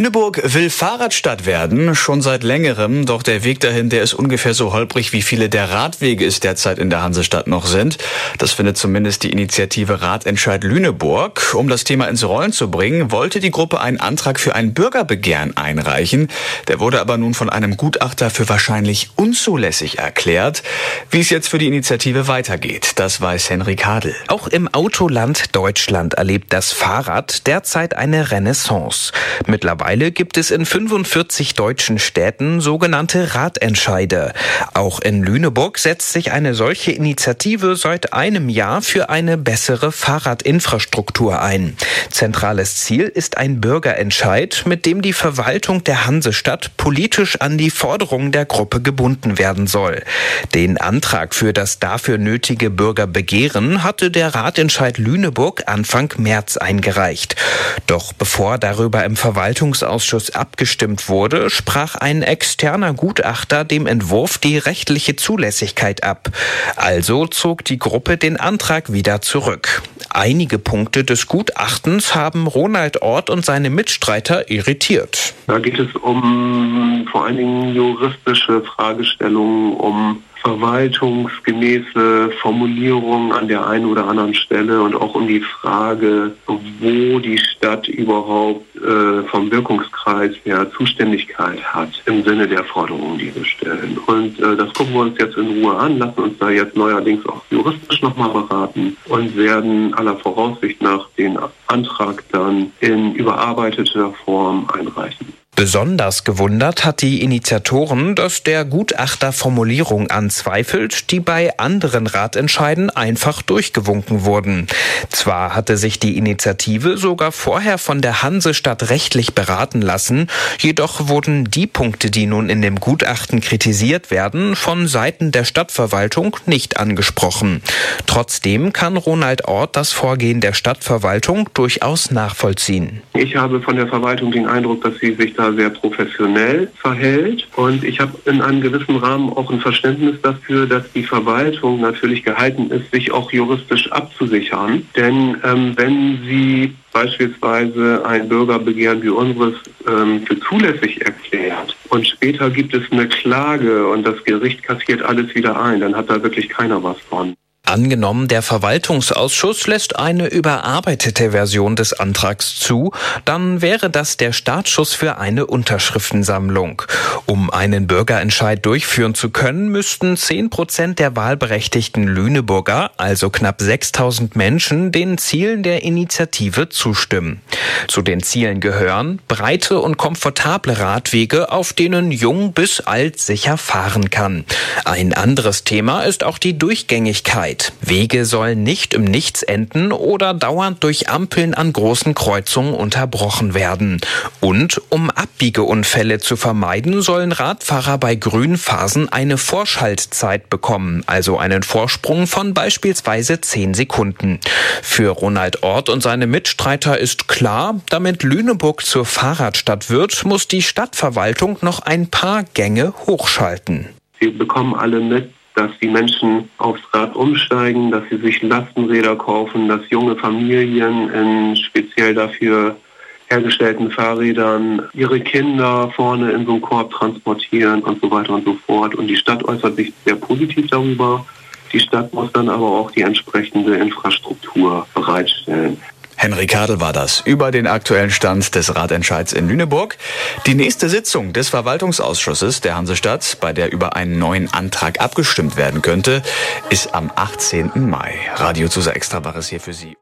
Lüneburg will Fahrradstadt werden, schon seit längerem. Doch der Weg dahin, der ist ungefähr so holprig, wie viele der Radwege es derzeit in der Hansestadt noch sind. Das findet zumindest die Initiative Radentscheid Lüneburg. Um das Thema ins Rollen zu bringen, wollte die Gruppe einen Antrag für ein Bürgerbegehren einreichen. Der wurde aber nun von einem Gutachter für wahrscheinlich unzulässig erklärt. Wie es jetzt für die Initiative weitergeht, das weiß Henrik Hadl. Auch im Autoland Deutschland erlebt das Fahrrad derzeit eine Renaissance. Mittlerweile gibt es in 45 deutschen Städten sogenannte Radentscheide. Auch in Lüneburg setzt sich eine solche Initiative seit einem Jahr für eine bessere Fahrradinfrastruktur ein. Zentrales Ziel ist ein Bürgerentscheid, mit dem die Verwaltung der Hansestadt politisch an die Forderungen der Gruppe gebunden werden soll. Den Antrag für das dafür nötige Bürgerbegehren hatte der Radentscheid Lüneburg Anfang März eingereicht. Doch bevor darüber im Verwaltungsausschuss abgestimmt wurde, sprach ein externer Gutachter dem Entwurf die rechtliche Zulässigkeit ab. Also zog die Gruppe den Antrag wieder zurück. Einige Punkte des Gutachtens haben Ronald Orth und seine Mitstreiter irritiert. Da geht es um vor allen Dingen juristische Fragestellungen, um verwaltungsgemäße Formulierungen an der einen oder anderen Stelle und auch um die Frage, wo die Stadt überhaupt vom Wirkungskreis her Zuständigkeit hat im Sinne der Forderungen, die wir stellen. Und das gucken wir uns jetzt in Ruhe an, lassen uns da jetzt neuerdings auch juristisch nochmal beraten und werden aller Voraussicht nach den Antrag dann in überarbeiteter Form einreichen. Besonders gewundert hat die Initiatoren, dass der Gutachter Formulierungen anzweifelt, die bei anderen Radentscheiden einfach durchgewunken wurden. Zwar hatte sich die Initiative sogar vorher von der Hansestadt rechtlich beraten lassen, jedoch wurden die Punkte, die nun in dem Gutachten kritisiert werden, von Seiten der Stadtverwaltung nicht angesprochen. Trotzdem kann Ronald Orth das Vorgehen der Stadtverwaltung durchaus nachvollziehen. Ich habe von der Verwaltung den Eindruck, dass sie sich da sehr professionell verhält und ich habe in einem gewissen Rahmen auch ein Verständnis dafür, dass die Verwaltung natürlich gehalten ist, sich auch juristisch abzusichern. Denn wenn sie beispielsweise ein Bürgerbegehren wie unseres für zulässig erklärt und später gibt es eine Klage und das Gericht kassiert alles wieder ein, dann hat da wirklich keiner was von. Angenommen, der Verwaltungsausschuss lässt eine überarbeitete Version des Antrags zu, dann wäre das der Startschuss für eine Unterschriftensammlung. Um einen Bürgerentscheid durchführen zu können, müssten 10% der wahlberechtigten Lüneburger, also knapp 6.000 Menschen, den Zielen der Initiative zustimmen. Zu den Zielen gehören breite und komfortable Radwege, auf denen jung bis alt sicher fahren kann. Ein anderes Thema ist auch die Durchgängigkeit. Wege sollen nicht im Nichts enden oder dauernd durch Ampeln an großen Kreuzungen unterbrochen werden. Und um Abbiegeunfälle zu vermeiden, sollen Radfahrer bei grünen Phasen eine Vorschaltzeit bekommen, also einen Vorsprung von beispielsweise 10 Sekunden. Für Ronald Orth und seine Mitstreiter ist klar, damit Lüneburg zur Fahrradstadt wird, muss die Stadtverwaltung noch ein paar Gänge hochschalten. Wir bekommen alle mit, dass die Menschen aufs Rad umsteigen, dass sie sich Lastenräder kaufen, dass junge Familien in speziell dafür hergestellten Fahrrädern ihre Kinder vorne in so einem Korb transportieren und so weiter und so fort. Und die Stadt äußert sich sehr positiv darüber. Die Stadt muss dann aber auch die entsprechende Infrastruktur bereitstellen. Henrik Hadl war das über den aktuellen Stand des Radentscheids in Lüneburg. Die nächste Sitzung des Verwaltungsausschusses der Hansestadt, bei der über einen neuen Antrag abgestimmt werden könnte, ist am 18. Mai. Radio Zusa Extra war es hier für Sie.